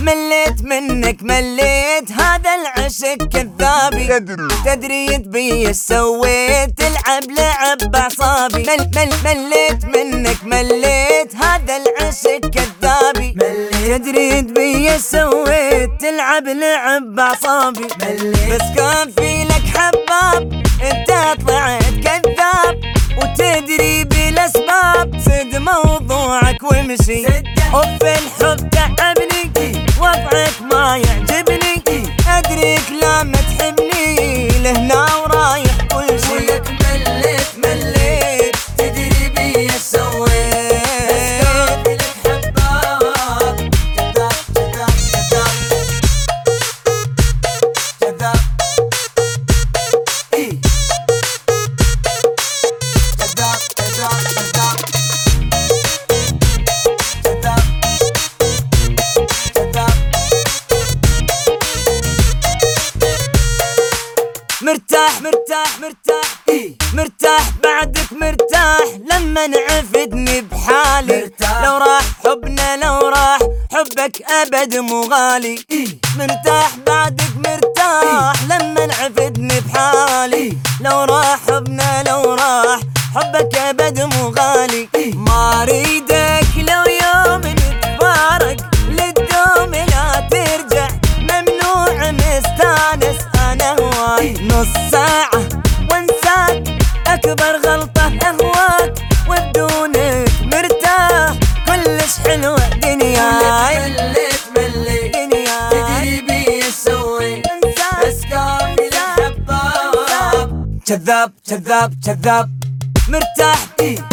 مليت منك مليت، هذا العشق كذابي. تدري بي ايش سويت؟ تلعب لعب باعصابي. مليت منك مليت، هذا العشق كذابي. تدري بي ايش سويت؟ تلعب لعب باعصابي. بس كان في لك حباب، انت طلعت كذاب، وتدري بالاسباب. سد موضوعك وامشي، اوف الحب تعبني، وضعك ما يعجبني. ادريك لا ما تحبني، لهنا ورايح كل شي. ولك مليت تدري بي ايش سويت؟ لك حباب كذاب كذاب مرتاح بعدك مرتاح، لما نعفدني بحالي. لو راح حبنا لو راح، حبك ابد مو غالي. مرتاح بعدك مرتاح، لما نعفدني بحالي. لو راح حبنا لو راح، حبك ابد مو غالي. ما اريدك لو يوم نتفارق، للدوم لا ترجع. ممنوع مستانس انا هواك، نص ساعة وانساك. اكبر غلطة اهواك، وبدونك مرتاح. كلش حلوة دنياي. مليت دنياي. تدري بي ايش سويت؟ بس كان لك حباب كذاب. مرتاح